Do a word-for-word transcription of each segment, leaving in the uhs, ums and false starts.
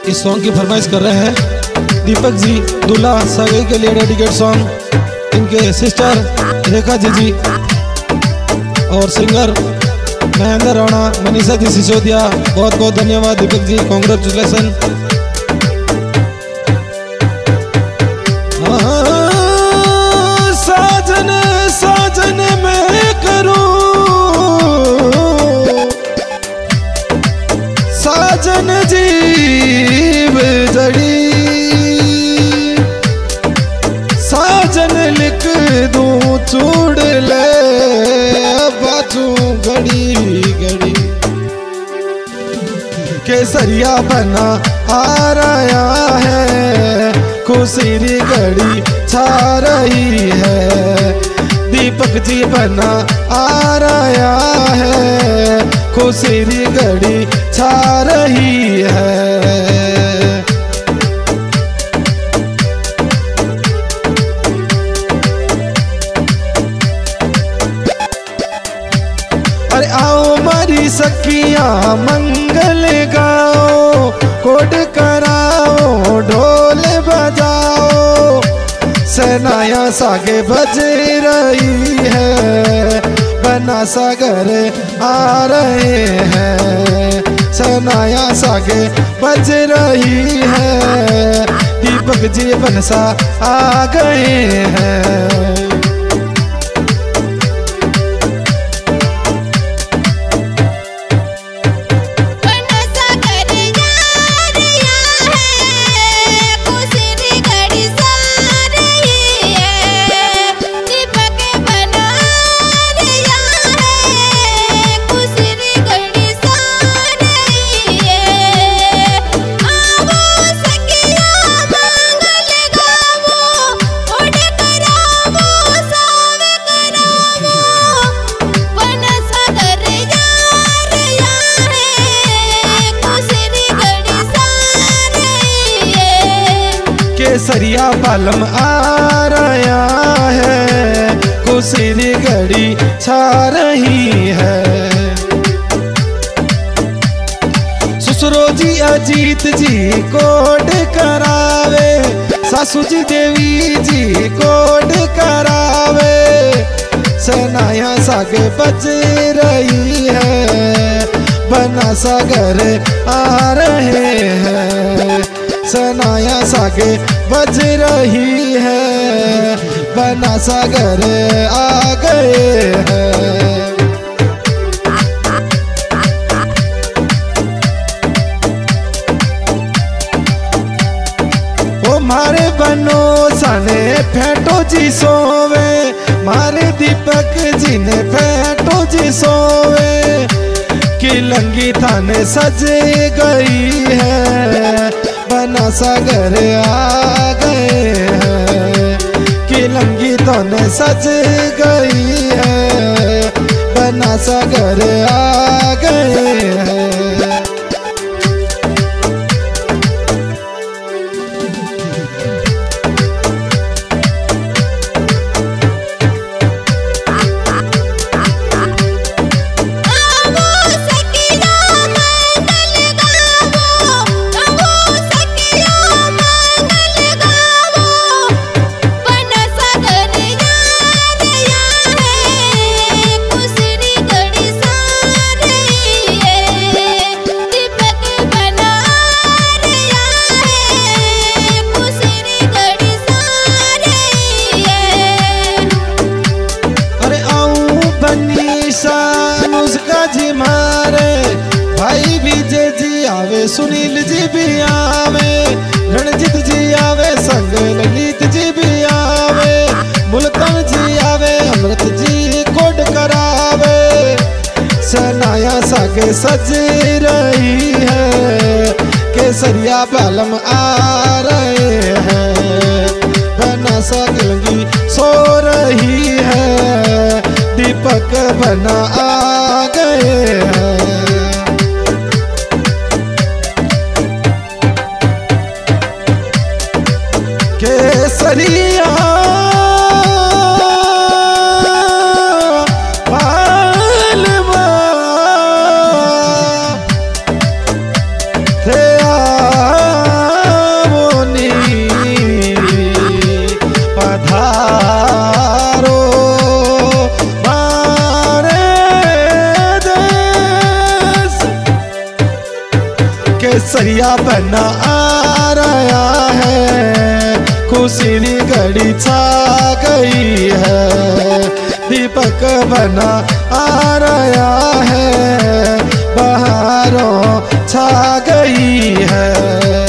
इस सॉन्ग की फरमाइश कर रहे हैं दीपक जी दूल्हा सगाई के लिए डेडिकेट सॉन्ग इनके सिस्टर रेखा जी जी और सिंगर महेंद्र राणा मनीषा जी सिसोदिया। बहुत बहुत धन्यवाद दीपक जी, कॉन्ग्रेचुलेसन। साजन साजन मैं करूं साजन जीव जड़ी साजन लिख दूं चूड़ ले बाजू घड़ी घड़ी केसरिया बना आ रहा है खुशी घड़ी छा रही है दीपक जी बना आ रहा है खुशी घड़ी छा रही है। अरे आओ मारी सखियां मंगल गाओ कोड कराओ ढोल बजाओ सेनाया सागे बज रही है बना सागर आ रहे हैं सेनाया सागे बज रही है दीपक जी बनसा आ गए हैं। केसरिया बालम आ रहा है खुशी घड़ी छा रही है। ससुरो जी अजीत जी कोड करावे सासू जी देवी जी कोड करावे सेनाया सागे बज रही है बना सागर आ रहे हैं सेनाया सागे बज रही है बना सागर आ गए हैं। ओ मारे बनो सने फेंटो जी सोवे मारे दीपक जी ने फेंटो जी सोवे की लंगी थाने सज गई है बना सागर आ गए हैं कि लंगी तो ने सज गई है बना सागर आ गए हैं। जी मारे भाई विजय जी आवे सुनील जी भी आवे रणजीत जी आवे संग ललित जी भी आवे मुल्तान जी आवे अमृत जी कोड करावे सेनाया सागे सज रही है केसरिया बालम आ रहे हैं बना सागलगी सो रही है दीपक बना आ गए हैं। केसरिया बालमा थे आ केसरिया बना आ रहा है, खुशी री घड़ी छा गई है। दीपक बना आ रहा है, बहारों छा गई है।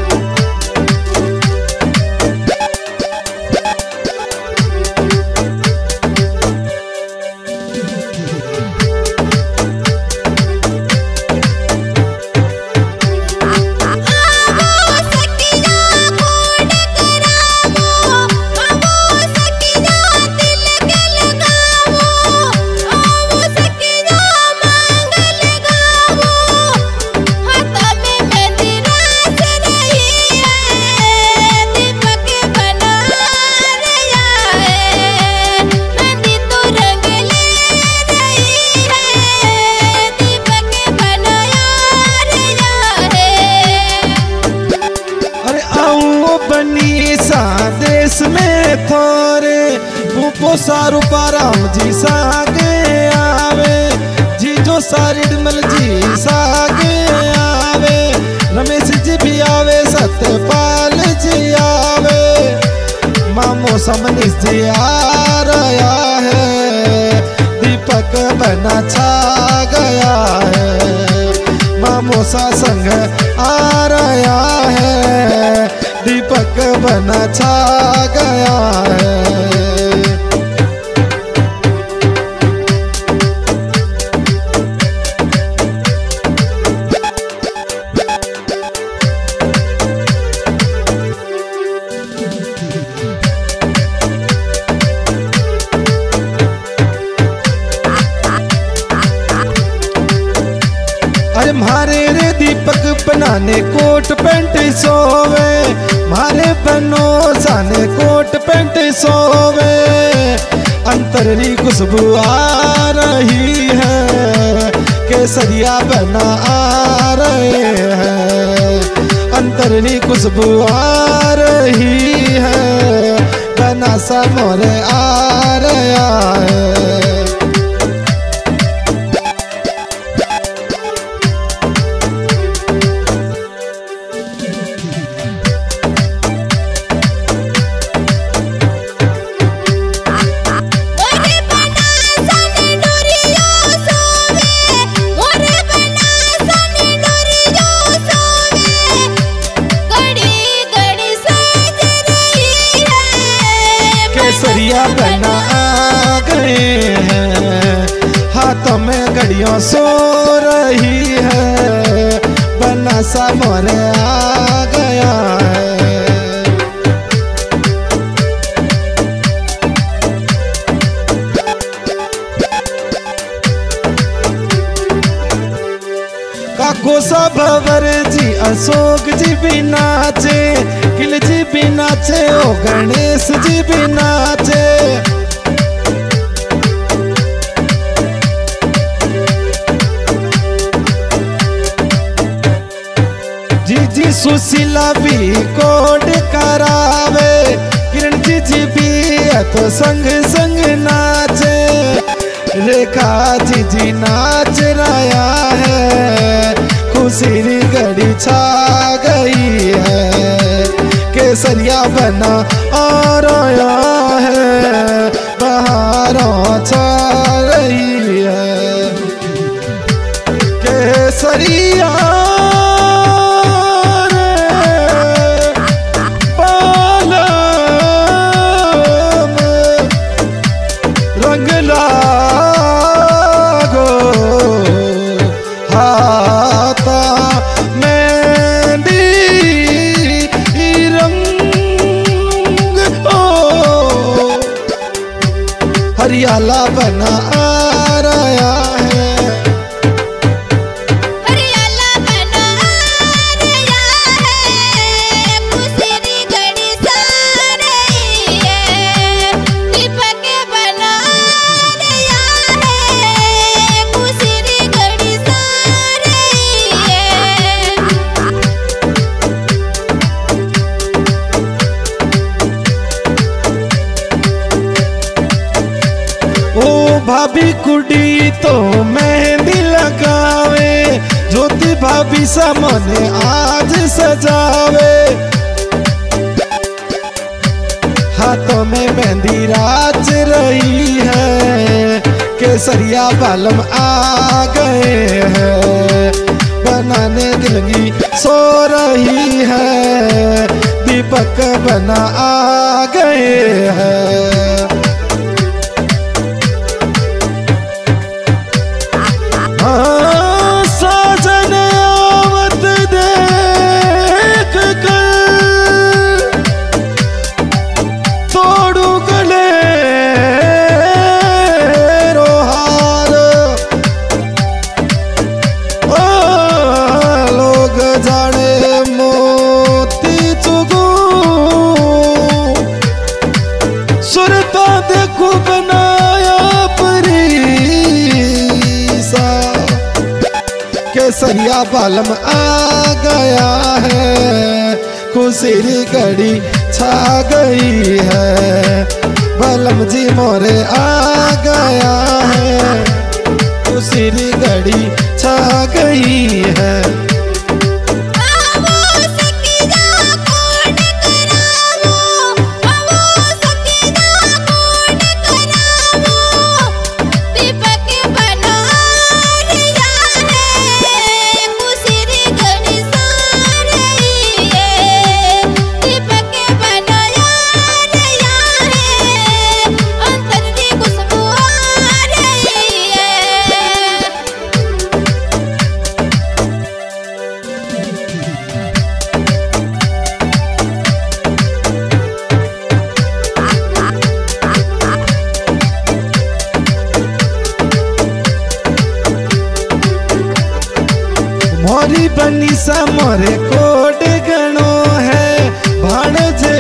देश में थोरे भूपो सारू पाराम जी सागे आवे, जी जो सारी डमल जी सागे आवे, रमेश जी भी आवे, सत्यपाल जी आवे, मामो समनीश जी आ रहा है। दीपक बना छा गया है, मामो सा संग आ रहा है। दीपक बना छा गया है। अरे मारे रे दीपक बनाने कोट पैंट सोवे, मारे बनो साने कोट पैंट सोवे। अंतरली खुशबू आ रही है, केसरिया बना आ रहे हैं। अंतरली खुशबू आ रही है, बना सा मोरे आ रहा है। केसरिया बना आ गए हैं, हाथों में घड़ियों सो रही है, बना सा मोरे आ गया है। काको सा भवर जी अशोक जी भी नाचे, किल जी भी नाचे, ओ गणेश जी भी नाचे। जी जी सुशीला भी कोड करावे, किरण जी जी भी तो संग संग नाचे। रेखा जी जी नाच रहा है, खुशी री घड़ी छा गई है। केसरिया बना आ रहा है, बहारों छा रही है। केसरिया हरियाला बना आ रहा है, हरियाला बना आ रहा है। खुशी री घड़ी सा रही है, दीपक बना आ रहा है। खुशी री घड़ी सा रही है। भाभी कुड़ी तो मेहंदी लगावे, ज्योति भाभी मोरी सा मने आज सजावे, हाथों में मेहंदी राज रही है, केसरिया बालम आ गए हैं, बनाने दिलगी सो रही है, दीपक बना आ गए हैं। हाँ साजन आवत देख कर तोड़ू गले रोहार, ओ लोग जाने मोती चुगू सुरता देखू बनाया केसरिया बालम आ गया है, खुशी घड़ी छा गई है, बालम जी मोरे आ गया है, खुशी घड़ी छा गई है। मोरी बनी सा मोरे कोड गणो है, भाणजे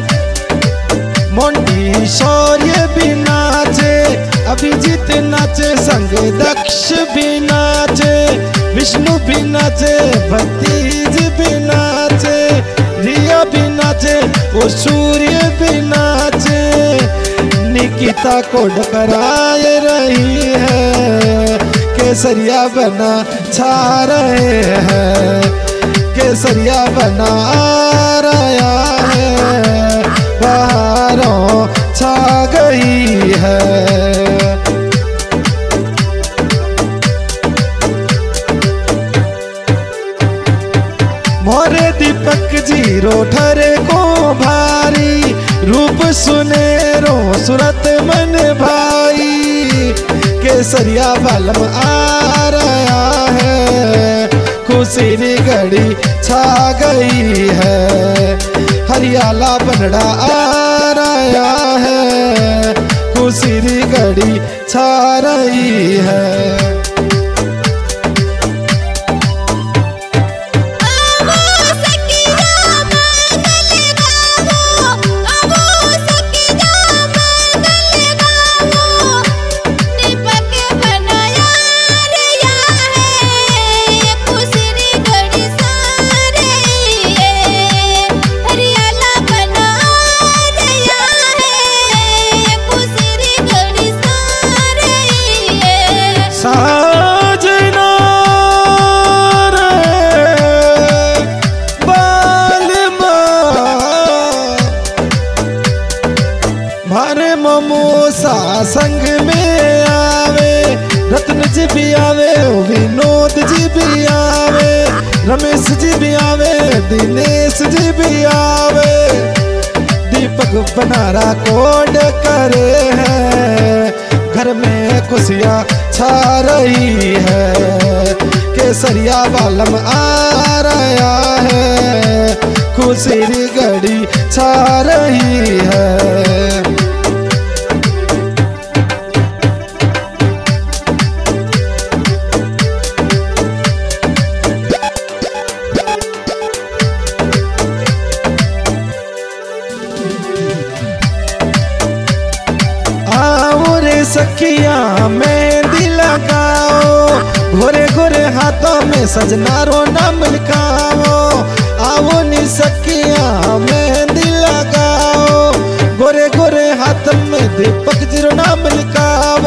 मोंटी शौर्य भी नाचे, अभिजीत नाचे संग दक्ष भी नाचे, विष्णु भी नाचे, भतीज भी नाचे, रिया भी नाचे, वो सूर्य भी नाचे, निकिता कोड कराए रही है, केसरिया बना छा रहे हैं, केसरिया बना आ रहा है, बहारों छा गई है। मोरे दीपक जी रोठरे को भारी, रूप सुनेरो सूरत मन भाई, केसरिया बालम आ रहा है, खुशी घड़ी छा गई है, हरियाला बनड़ा आ रहा है, खुशी घड़ी छा रही है। साजना रे बालमा मारे ममोसा संग में आवे, रत्न जी भी आवे, विनोद जी भी आवे, रमेश जी भी आवे, दिनेश जी भी आवे, दीपक बनारा कोड करे हैं, घर में खुशियाँ छा रही है, केसरिया बालम आ रहा है, खुशी घड़ी छा रही है। सखिया मेहंदी लगाओ, गोरे गोरे हाथों में सजना रो नाम लिखाओ, आओ नी सखिया मेहंदी लगाओ, गोरे गोरे हाथ में दीपक जी रो नाम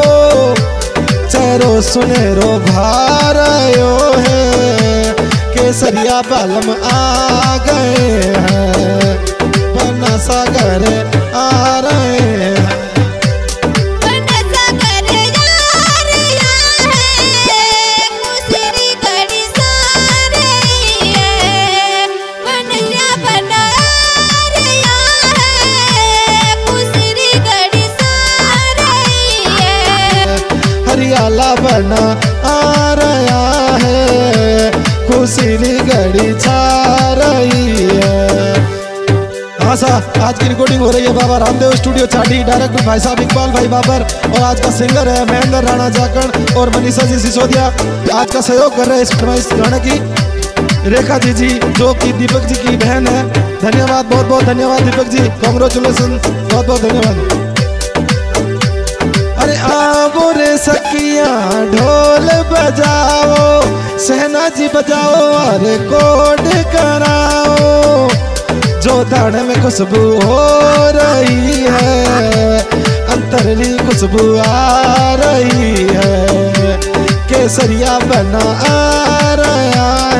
लिखाओ, चेहरो सुनेरो भारायो है, केसरिया बालम आ गए हैं, बना सागर आ रहे हैं। हरियाला बना आ रहा है, खुशीली घड़ी छा रही है। हाँ साहब, आज की रिकॉर्डिंग हो रही है बाबा रामदेव स्टूडियो चाटी। डायरेक्टर भाई साहब इकबाल भाई बाबर, और आज का सिंगर है महेंद्र राणा जाखड़ और मनीषा जी सिसोदिया। आज का सहयोग कर रहे हैं इस फरमाइश गाने की रेखा जी जी, जो कि दीपक जी की बहन है। धन्यवाद, बहुत बहुत धन्यवाद दीपक जी, कॉन्ग्रेचुलेसन, बहुत बहुत धन्यवाद। अरे आओ रे सखिया ढोल बजाओ, सहना जी बजाओ, अरे कोड कराओ, जो दाने में खुशबू हो रही है, अंतरली खुशबू आ रही है, केसरिया बना आ रहा